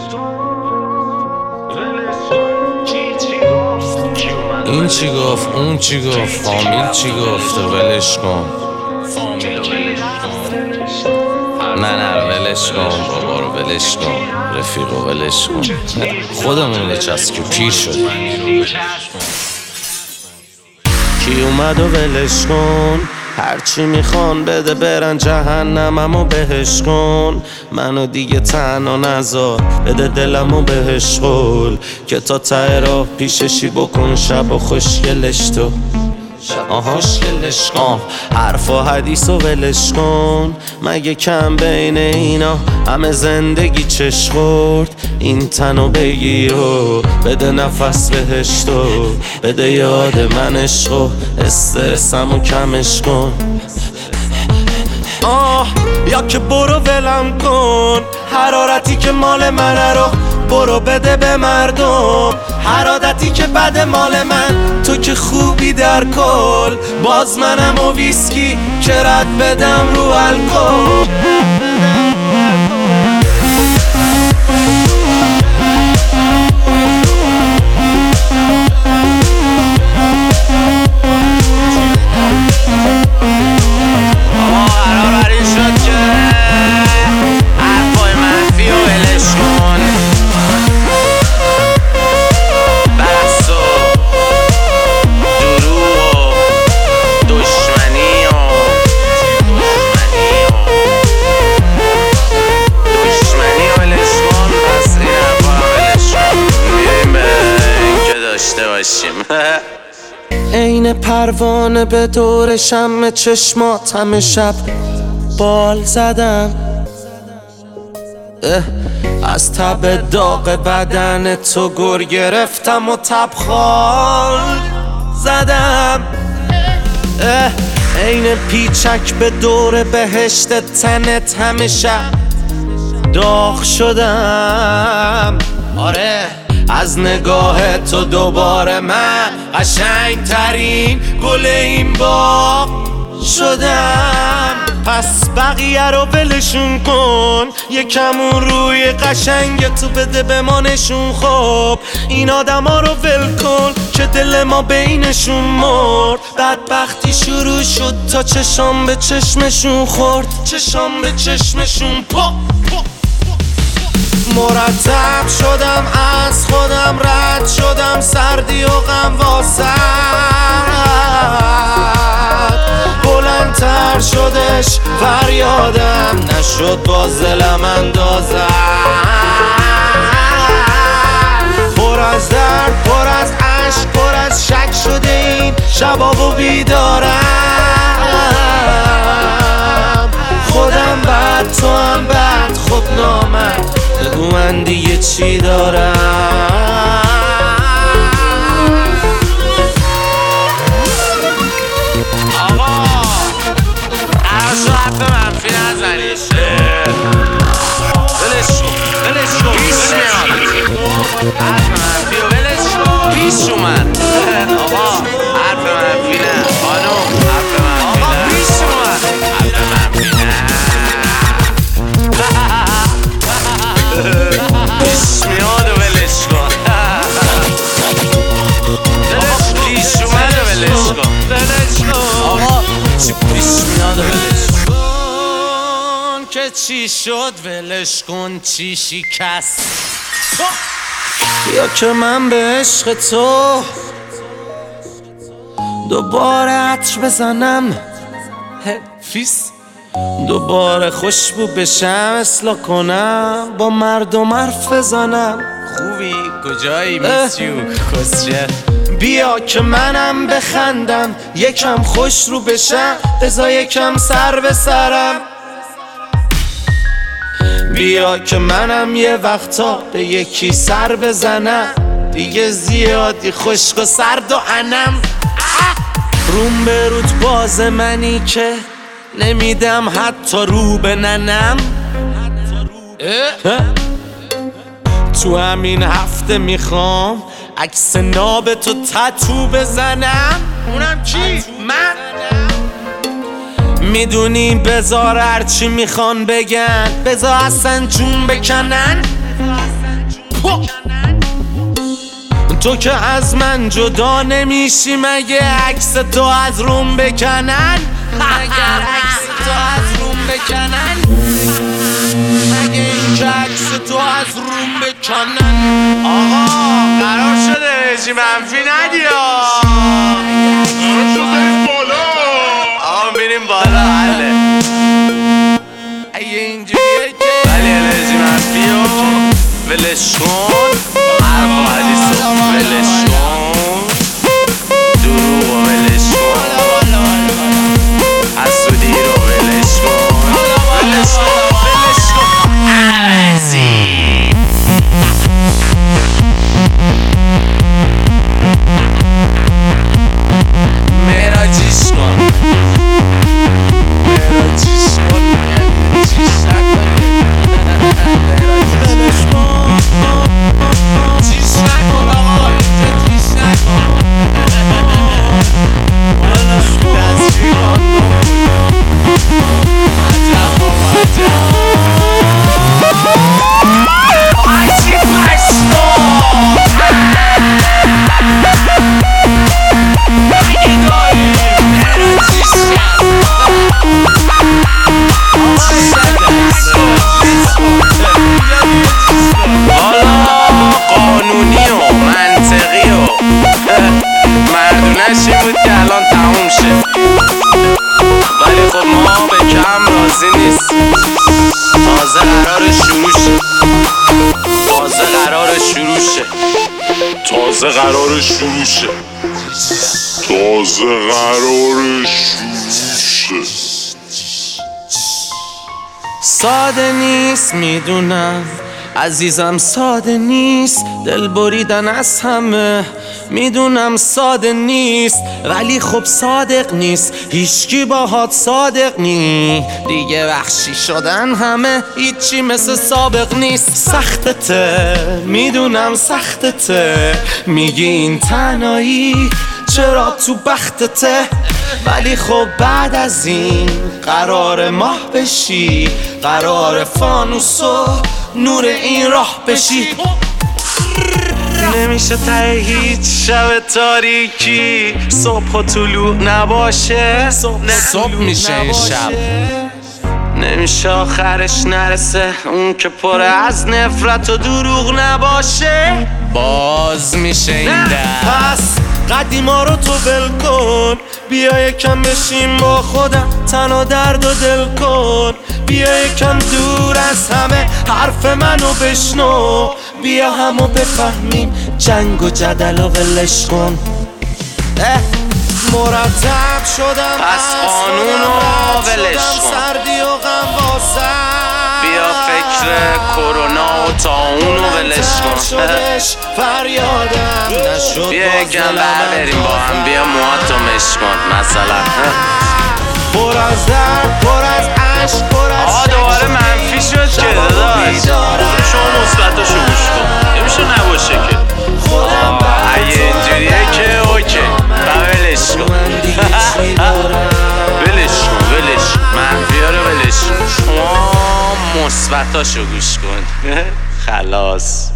این چی گفت اون چی گفت فامیل چی گفت ولش کن نه ولش کن بابا رو ولش کن رفیقو ولش کن خودمون بچسب پیر شد کی اومد و ولش کن هرچی میخوان بده برن جهنم امو بهش کن منو دیگه تنها نذار بده دلمو بهش قول که تا ته راه پیششی بکن شب و خوشگلش تو خوشگلش کن حرف و حدیث و ولش کن مگه کم بین اینا همه زندگی چش خورد این تنو بگیر و بده نفس بهش تو بده یاد من عشق و استرسمو کمش کن یا که برو ولم کن حرارتی که مال منه رو برو بده به مردم هر عادتی که بد مال من تو که خوبی در کل باز منم و ویسکی که رد بدم رو الکل این پروانه به دور شمع چشمات همه شب بال زدم از تب داغ بدن تو گر گرفتم و تبخال زدم این پیچک به دور بهشت تنت همه شب داغ شدم آره از نگاه تو دوباره من قشنگ ترین گل این باغ شدم پس بقیه رو ولشون کن یکمون روی قشنگ تو بده به ما نشون خب این آدم ها رو ول کن که دل ما بینشون مرد بدبختی شروع شد تا چشام به چشمشون خورد چشام به چشمشون مرتب شدم از خودم رد شدم سردی و غم واسد بلندتر شدش فریادم نشد باز دلم اندازم پر از درد پر از عشق پر از شک شده این شباب و بیدارم خودم بد تو هم بد خود نامد بگو من دیگه چی دارم آقا عرض حرف منفی نزنیش ولش کن پیش میاد حرف منفی و ولش کن پیش اومد آقا حرف منفی نه خانم حرف منفی نه پیش اومد حرف منفی نه پیش میاد و ولش کن پیش اومد و ولش کن آقا چی پیش میاد و ولش کن که چی شد ولش کن چی شکست یا که من به عشق تو دوباره عطر بزنم فیس دوباره خوشبو بشم اصلاح کنم با مردم حرف بزنم خوبی کجایی میسیو کسچه بیا که منم بخندم یکم خوش رو بشم بذار یکم سر به سرم بیا که منم یه وقتا به یکی سر بزنم دیگه زیادی خشک و سرد و انم روم به روت باز منی که نمیدم حتی رو به ننم تو همین هفته میخوام عکس ناب تو تتو بزنم اونم کی؟ من؟ میدونی بذار هرچی میخوان بگن، بذار اصلا جون بکنن. تو که از من جدا نمیشی، مگه عکس تو از روم بکنن؟ مگه عکس تو از روم بکنن؟ مگه این که عکس تو از روم بکنن؟ آقا قرار شده رژیم منفی ندی آقا میریم بالا. حله اگه اینجوریه که ولی رژیم منفی و ولش کن، حرف و حدیث و ولش کن، دروغ و ولش کن، حسودی رو ولش کن، ولش کن، ولش کن. عزیز مراجیش کن، مراجیش کن، چیش نکنی، ولش کن، چیش نکن آقا، چیش نکن، ولش کن، دستی کن، عجب و عجب. قانونی و منطقی و مردونش این بود که الان تموم شه، ولی خب ما به کم راضی نیست. تازه قرار شروع شه، تازه قرار شروع شه، تازه قرار شروع شه، تازه قرار شروع شه. ساده نیست میدونم عزیزم، ساده نیست دل بریدن از همه، میدونم ساده نیست ولی خب صادق نیست، هیچکی باهات صادق نی، دیگه وحشی شدن همه، هیچی مثل سابق نیست. سختته میدونم سختته، میگی این تنهایی چرا تو بختته، ولی خب بعد از این قرار ماه بشی، قرار فانوس و نور این راه بشی. نمیشه ته هیچ شب تاریکی صبح و طلوع نباشه، صبح میشه این شب، نمیشه آخرش نرسه اون که پر از نفرت و دروغ نباشه، باز میشه این در. پس قدیما رو تو ول کن، بیا یکم بشیم با خودم، تنها درد و دل کن، بیا یکم دور از همه حرف منو بشنو، بیا همو بفهمیم جنگ و جدل و ولش کن. مرتب شدم پس قانونو ولش کن، سردی و غم واسم، بیا فکر کرونا و طاعون و ولش کن، فریادم نشد، بیا یکم بریم با هم، بیا موهاتو مش کن مثلا، پر از درد، پر از عشق، پر از آقا دوباره منفی شد که داداش، شما مثبتاشو گوش کن، نمیشه نباشه که، اگه اینجوریه که اوکی و ولش کن، ولش کن، ولش منفی‌ها رو ولش کن، شما مثبتاشو گوش کن. خلاص.